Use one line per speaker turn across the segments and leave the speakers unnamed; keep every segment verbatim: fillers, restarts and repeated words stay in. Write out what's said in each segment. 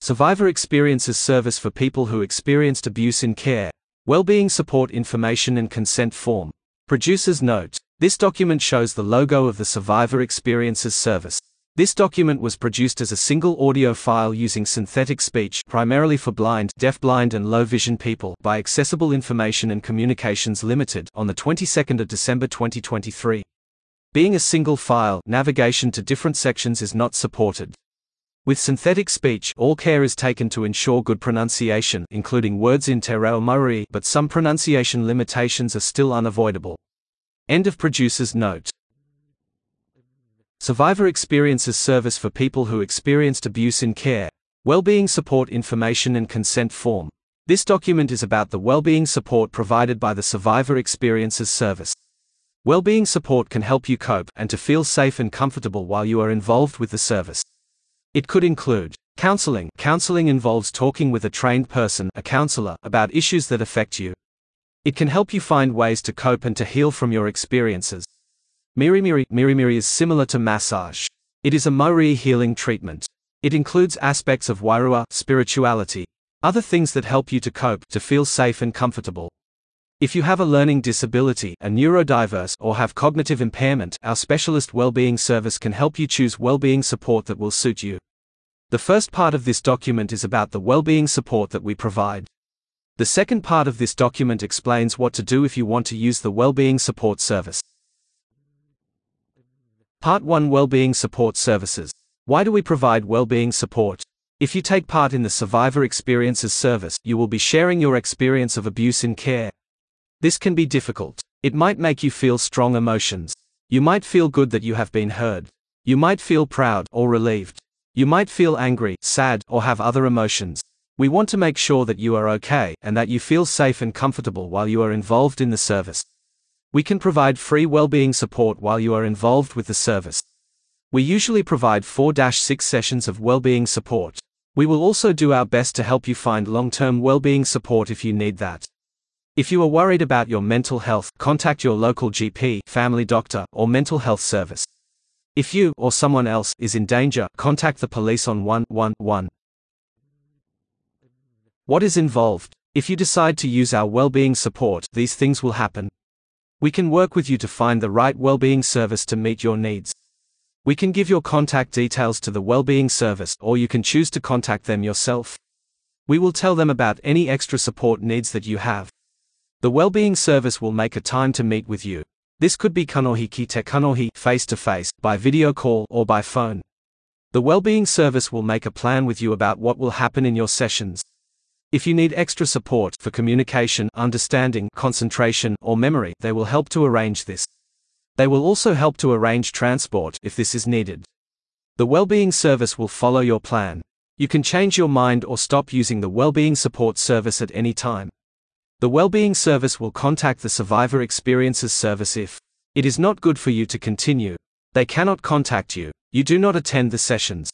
Survivor Experiences Service for people who experienced abuse in care. Wellbeing Support Information and Consent Form. Producer's note. This document shows the logo of the Survivor Experiences Service. This document was produced as a single audio file using synthetic speech, primarily for blind, deafblind and low vision people, by Accessible Information and Communications Limited, on the twenty-second of December twenty twenty-three. Being a single file, navigation to different sections is not supported. With synthetic speech, all care is taken to ensure good pronunciation, including words in Te Reo Mauri, but some pronunciation limitations are still unavoidable. End of producer's note. Survivor Experiences Service for people who experienced abuse in care. Wellbeing Support Information and Consent Form. This document is about the wellbeing support provided by the Survivor Experiences Service. Wellbeing support can help you cope and to feel safe and comfortable while you are involved with the service. It could include counseling. Counseling involves talking with a trained person, a counselor, about issues that affect you. It can help you find ways to cope and to heal from your experiences. Mirimiri. Mirimiri is similar to massage. It is a Mauri healing treatment. It includes aspects of Wairua, spirituality, other things that help you to cope, to feel safe and comfortable. If you have a learning disability, are neurodiverse, or have cognitive impairment, our specialist wellbeing service can help you choose wellbeing support that will suit you. The first part of this document is about the wellbeing support that we provide. The second part of this document explains what to do if you want to use the wellbeing support service. Part one. Wellbeing Support Services. Why do we provide wellbeing support? If you take part in the Survivor Experiences Service, you will be sharing your experience of abuse in care. This can be difficult. It might make you feel strong emotions. You might feel good that you have been heard. You might feel proud or relieved. You might feel angry, sad, or have other emotions. We want to make sure that you are okay and that you feel safe and comfortable while you are involved in the service. We can provide free wellbeing support while you are involved with the service. We usually provide four to six sessions of wellbeing support. We will also do our best to help you find long-term wellbeing support if you need that. If you are worried about your mental health, contact your local G P, family doctor, or mental health service. If you, or someone else, is in danger, contact the police on one one one. What is involved? If you decide to use our wellbeing support, these things will happen. We can work with you to find the right wellbeing service to meet your needs. We can give your contact details to the wellbeing service, or you can choose to contact them yourself. We will tell them about any extra support needs that you have. The wellbeing service will make a time to meet with you. This could be kanohi ki te kanohi, face-to-face, by video call, or by phone. The wellbeing service will make a plan with you about what will happen in your sessions. If you need extra support for communication, understanding, concentration, or memory, they will help to arrange this. They will also help to arrange transport if this is needed. The wellbeing service will follow your plan. You can change your mind or stop using the wellbeing support service at any time. The wellbeing service will contact the Survivor Experiences Service if it is not good for you to continue. They cannot contact you. You do not attend the sessions.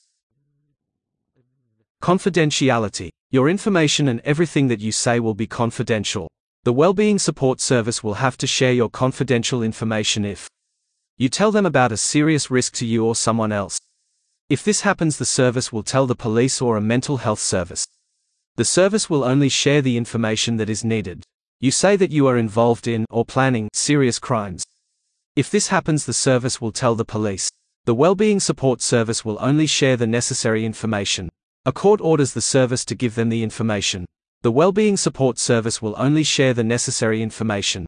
Confidentiality. Your information and everything that you say will be confidential. The wellbeing support service will have to share your confidential information if you tell them about a serious risk to you or someone else. If this happens, the service will tell the police or a mental health service. The service will only share the information that is needed. You say that you are involved in, or planning, serious crimes. If this happens, the service will tell the police. The wellbeing support service will only share the necessary information. A court orders the service to give them the information. The wellbeing support service will only share the necessary information.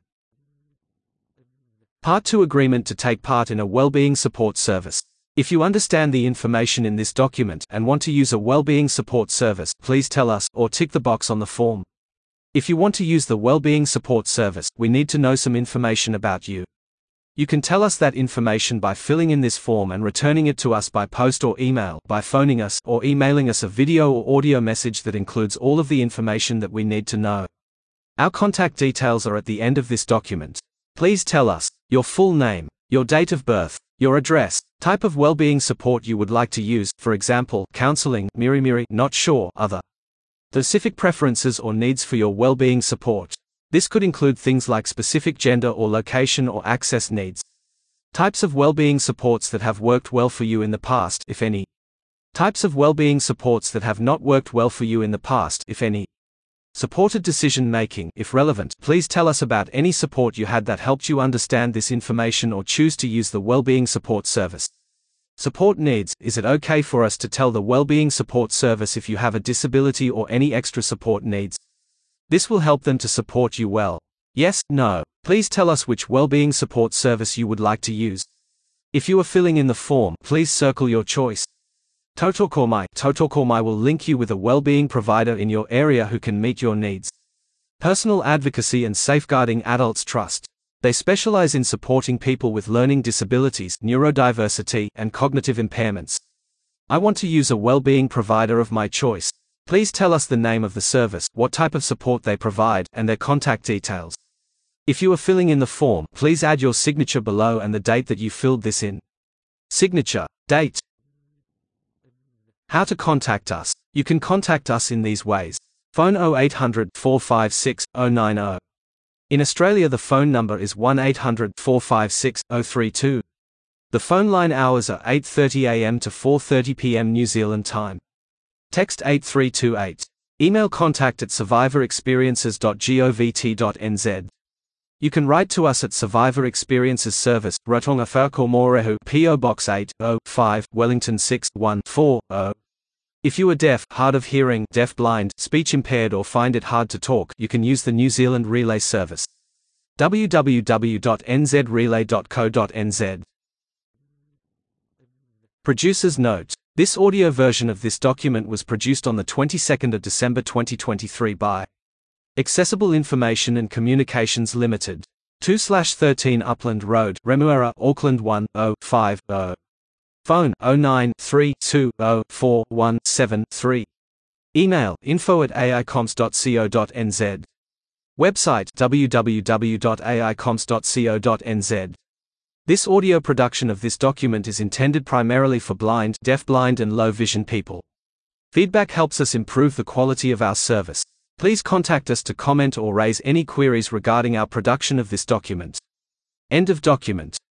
Part two. Agreement to take part in a wellbeing support service. If you understand the information in this document and want to use a wellbeing support service, please tell us, or tick the box on the form. If you want to use the wellbeing support service, we need to know some information about you. You can tell us that information by filling in this form and returning it to us by post or email, by phoning us, or emailing us a video or audio message that includes all of the information that we need to know. Our contact details are at the end of this document. Please tell us your full name, your date of birth, your address, type of wellbeing support you would like to use, for example, counseling, mirimiri, not sure, other. Specific preferences or needs for your wellbeing support. This could include things like specific gender or location or access needs. Types of wellbeing supports that have worked well for you in the past, if any. Types of well-being supports that have not worked well for you in the past, if any. Supported decision making, if relevant. Please tell us about any support you had that helped you understand this information or choose to use the well-being support service. Support needs. Is it okay for us to tell the well-being support service if you have a disability or any extra support needs? This will help them to support you well. Yes, no. Please tell us which well-being support service you would like to use. If you are filling in the form, please circle your choice. Totokormai. Totokormai will link you with a well-being provider in your area who can meet your needs. Personal Advocacy and Safeguarding Adults Trust. They specialize in supporting people with learning disabilities, neurodiversity, and cognitive impairments. I want to use a well-being provider of my choice. Please tell us the name of the service, what type of support they provide, and their contact details. If you are filling in the form, please add your signature below and the date that you filled this in. Signature, date. How to contact us. You can contact us in these ways. Phone oh eight hundred, four five six, oh nine oh. In Australia the phone number is one eight hundred, four five six, oh three two. The phone line hours are eight thirty a m to four thirty p m New Zealand time. Text eight three two eight. Email contact at survivor experiences dot govt dot n z. You can write to us at Survivor Experiences Service, Rotonga Whakakomorehu, P O Box eight oh five, Wellington six one four oh. If you are deaf, hard of hearing, deaf-blind, speech-impaired or find it hard to talk, you can use the New Zealand Relay Service. w w w dot n z relay dot co dot n z. Producer's note. This audio version of this document was produced on the twenty-second of December twenty twenty-three by Accessible Information and Communications Limited. two thirteen Upland Road, Remuera, Auckland one oh five oh. Phone oh nine three two oh four one seven three. Email info at a i coms dot co dot n z. Website w w w dot a i coms dot co dot n z. This audio production of this document is intended primarily for blind, deaf-blind and low-vision people. Feedback helps us improve the quality of our service. Please contact us to comment or raise any queries regarding our production of this document. End of document.